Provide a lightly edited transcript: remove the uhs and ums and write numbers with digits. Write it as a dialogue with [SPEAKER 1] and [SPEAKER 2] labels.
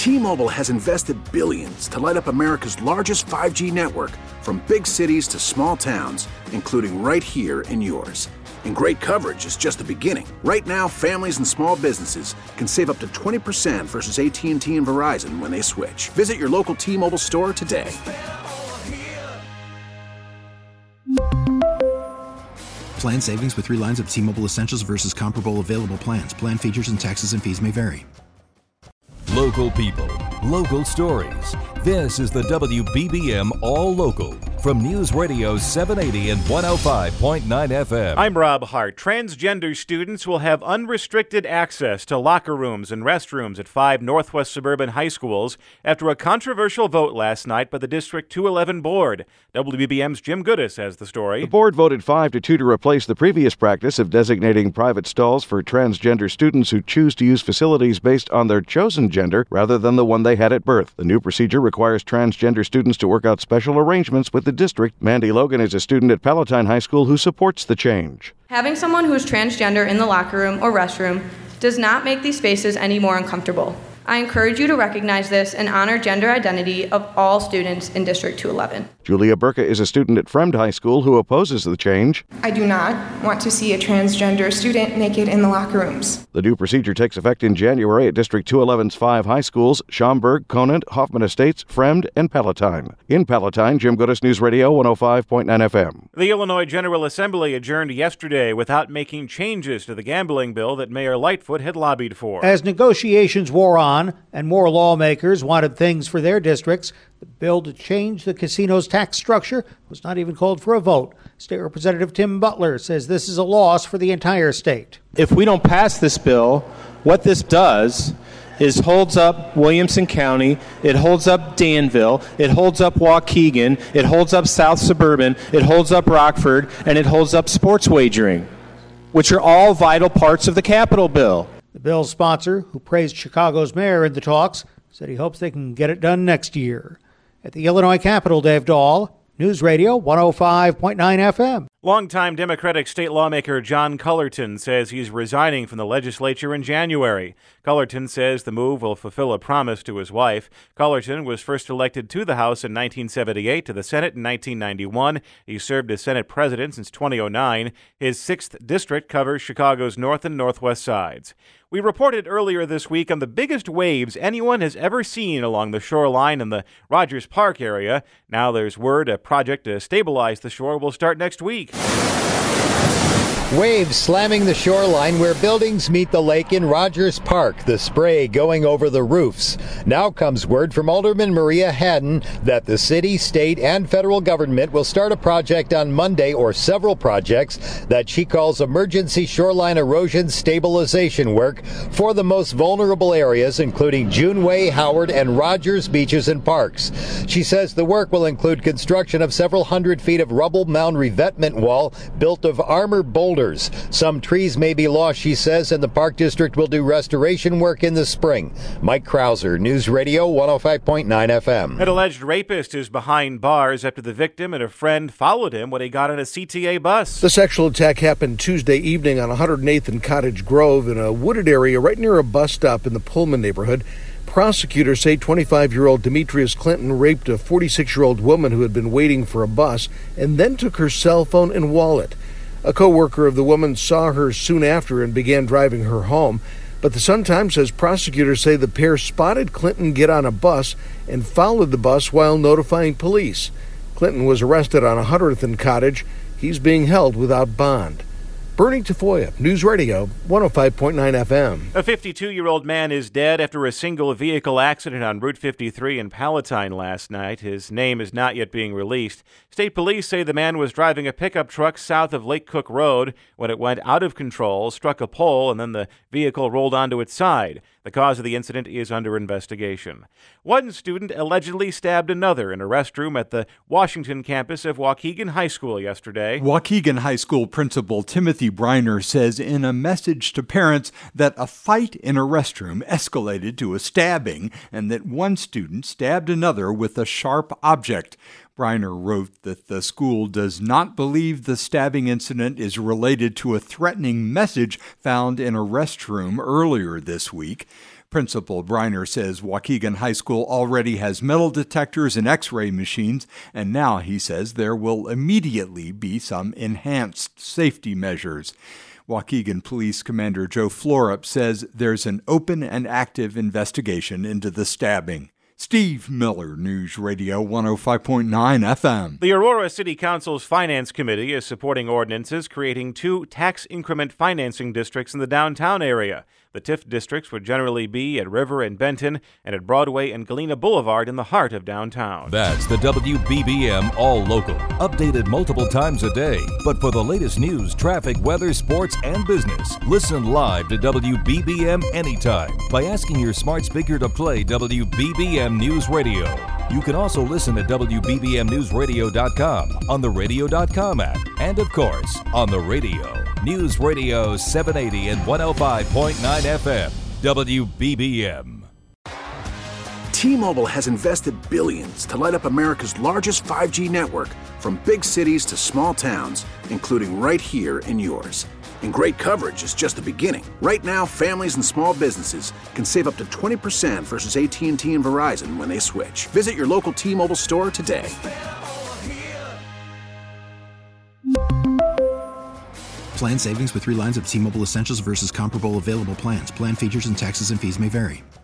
[SPEAKER 1] T-Mobile has invested billions to light up America's largest 5G network, from big cities to small towns, including right here in yours. And great coverage is just the beginning. Right now, families and small businesses can save up to 20% versus AT&T and Verizon when they switch. Visit your local T-Mobile store today.
[SPEAKER 2] Plan savings with 3 lines of T-Mobile Essentials versus comparable available plans. Plan features and taxes and fees may vary.
[SPEAKER 3] Local people, local stories. This is the WBBM All Local from News Radio 780 and 105.9 FM.
[SPEAKER 4] I'm Rob Hart. Transgender students will have unrestricted access to locker rooms and restrooms at 5 Northwest suburban high schools after a controversial vote last night by the District 211 board. WBBM's Jim Goodis has the story.
[SPEAKER 5] The board voted 5-2 to replace the previous practice of designating private stalls for transgender students who choose to use facilities based on their chosen gender rather than the one they had at birth. The new procedure requires transgender students to work out special arrangements with the district. Mandy Logan is a student at Palatine High School who supports the change.
[SPEAKER 6] Having someone who is transgender in the locker room or restroom does not make these spaces any more uncomfortable. I encourage you to recognize this and honor gender identity of all students in District 211.
[SPEAKER 5] Julia Burka is a student at Fremd High School who opposes the change.
[SPEAKER 7] I do not want to see a transgender student naked in the locker rooms.
[SPEAKER 5] The new procedure takes effect in January at District 211's 5 high schools: Schaumburg, Conant, Hoffman Estates, Fremd, and Palatine. In Palatine, Jim Goodis, News Radio 105.9 FM.
[SPEAKER 4] The Illinois General Assembly adjourned yesterday without making changes to the gambling bill that Mayor Lightfoot had lobbied for.
[SPEAKER 8] As negotiations wore on and more lawmakers wanted things for their districts, the bill to change the casino's tax structure was not even called for a vote. State Representative Tim Butler says this is a loss for the entire state.
[SPEAKER 9] If we don't pass this bill, what this does is holds up Williamson County, it holds up Danville, it holds up Waukegan, it holds up South Suburban, it holds up Rockford, and it holds up sports wagering, which are all vital parts of the Capitol bill.
[SPEAKER 8] The bill's sponsor, who praised Chicago's mayor in the talks, said he hopes they can get it done next year. At the Illinois Capitol, Dave Dahl, News Radio 105.9 FM.
[SPEAKER 4] Longtime Democratic state lawmaker John Cullerton says he's resigning from the legislature in January. Cullerton says the move will fulfill a promise to his wife. Cullerton was first elected to the House in 1978, to the Senate in 1991. He served as Senate president since 2009. His 6th district covers Chicago's north and northwest sides. We reported earlier this week on the biggest waves anyone has ever seen along the shoreline in the Rogers Park area. Now there's word a project to stabilize the shore will start next week.
[SPEAKER 10] Waves slamming the shoreline where buildings meet the lake in Rogers Park, the spray going over the roofs. Now comes word from Alderman Maria Haddon that the city, state, and federal government will start a project on Monday, or several projects, that she calls emergency shoreline erosion stabilization work for the most vulnerable areas, including Juneway, Howard, and Rogers beaches and parks. She says the work will include construction of several hundred feet of rubble mound revetment wall built of armored boulders. Some trees may be lost, she says, and the Park District will do restoration work in the spring. Mike Krauser, News Radio 105.9 FM.
[SPEAKER 4] An alleged rapist is behind bars after the victim and a friend followed him when he got on a CTA bus.
[SPEAKER 11] The sexual attack happened Tuesday evening on 108th and Cottage Grove in a wooded area right near a bus stop in the Pullman neighborhood. Prosecutors say 25-year-old Demetrius Clinton raped a 46-year-old woman who had been waiting for a bus and then took her cell phone and wallet. A co-worker of the woman saw her soon after and began driving her home. But the Sun-Times says prosecutors say the pair spotted Clinton get on a bus and followed the bus while notifying police. Clinton was arrested on 100th and Cottage. He's being held without bond. Bernie Tafoya, News Radio 105.9 FM.
[SPEAKER 4] A 52-year-old man is dead after a single vehicle accident on Route 53 in Palatine last night. His name is not yet being released. State police say the man was driving a pickup truck south of Lake Cook Road when it went out of control, struck a pole, and then the vehicle rolled onto its side. The cause of the incident is under investigation. One student allegedly stabbed another in a restroom at the Washington campus of Waukegan High School yesterday.
[SPEAKER 12] Waukegan High School Principal Timothy Briner says in a message to parents that a fight in a restroom escalated to a stabbing and that one student stabbed another with a sharp object. Briner wrote that the school does not believe the stabbing incident is related to a threatening message found in a restroom earlier this week. Principal Briner says Waukegan High School already has metal detectors and x-ray machines, and now he says there will immediately be some enhanced safety measures. Waukegan Police Commander Joe Florup says there's an open and active investigation into the stabbing. Steve Miller, News Radio 105.9 FM.
[SPEAKER 4] The Aurora City Council's Finance Committee is supporting ordinances creating 2 tax increment financing districts in the downtown area. The TIF districts would generally be at River and Benton and at Broadway and Galena Boulevard in the heart of downtown.
[SPEAKER 3] That's the WBBM All Local, updated multiple times a day. But for the latest news, traffic, weather, sports, and business, listen live to WBBM anytime by asking your smart speaker to play WBBM News Radio. You can also listen at WBBMNewsRadio.com, on the Radio.com app, and of course, on the radio. News Radio 780 and 105.9 FM, WBBM.
[SPEAKER 1] T-Mobile has invested billions to light up America's largest 5G network, from big cities to small towns, including right here in yours. And great coverage is just the beginning. Right now, families and small businesses can save up to 20% versus AT&T and Verizon when they switch. Visit your local T-Mobile store today.
[SPEAKER 2] Plan savings with 3 lines of T-Mobile Essentials versus comparable available plans. Plan features and taxes and fees may vary.